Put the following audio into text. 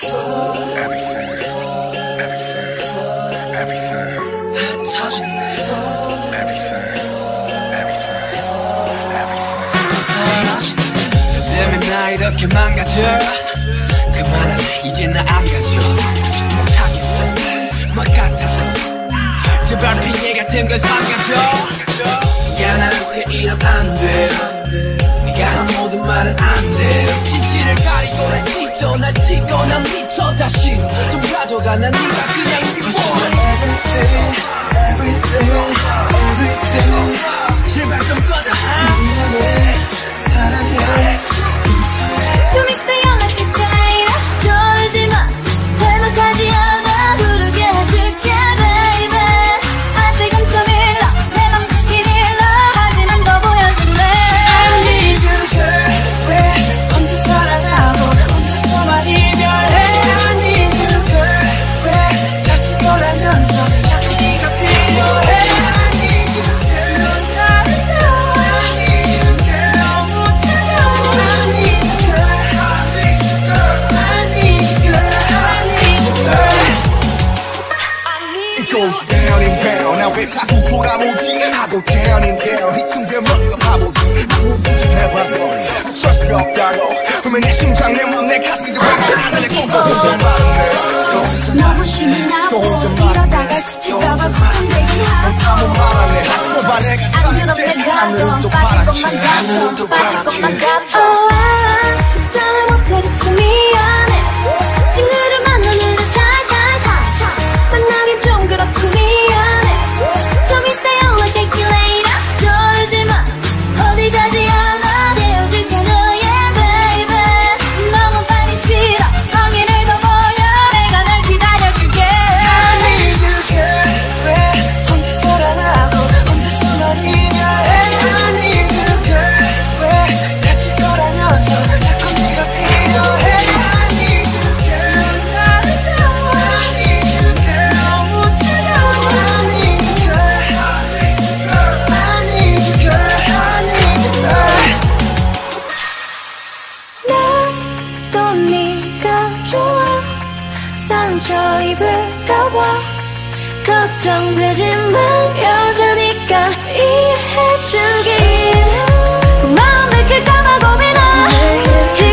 이렇게 망가져 그만할래 이제 나 안 가져 못하겠어 뭐 같아서 제발 핑계 같은 건 삼가져 네가 나한테 이러면 안돼 네가 한 모든 말은 안돼 진실을 가리고 날 찢어 날 찍어 난 미쳐 다시 좀 가져가 난 네가 그냥 미워 Everything 제발 좀 꺼져 미안해 사랑해 To me feel like a day 저러지마 회복하지 않아 부르게 해줄게 baby 아직은 좀 일러 내 맘 듣긴 일러 하지만 더 보여줄래 I need you girl 왜 혼자 사랑하고 혼자서만 이별해 I need you girl 왜 같은 거라면서 자꾸 네가 필요해 I need you girl 넌 나를 I need you girl 너무 차가워 I need you girl I need you girl I need you girl It goes down and down 나 왜 자꾸 돌아오지 하고 down and down 이쯤 되면 뭔가 바보지 무슨 짓 해봐도 Trust me 없다고 그러면 내 심장 내 몸 내 가슴이 그만하는 내 꿈도 혼자 말하네 너무 신이 나고 이러다가 지칠까봐 걱정되긴 아무 하고 말 안 해 하지마 봐 내가 살게 하늘은 또 파랗게 하늘은 또 파랗게 잘못해줬어 미안해 친구를 만나 눈을 샤샤샤 만나기 좀 그렇고 미안해 좀 이따 연락할게 later 저러지마 어디 가지 않아 데워줄게 너의 baby 너무 빨리 싫어 성의를 더 보여 내가 널 기다려줄게 I need you girl 왜 혼자 사랑하고 혼자서만 이별해 I need you girl 왜 같이 거라면서 자꾸 네가 필요해 I need you girl 나를 I need you girl 너무 차가워 I need you girl I need you girl I need you girl 또 네가 좋아 상처 입을까봐 걱정되지만 여자니까 이해해주기를 속마음 들킬까봐 고민해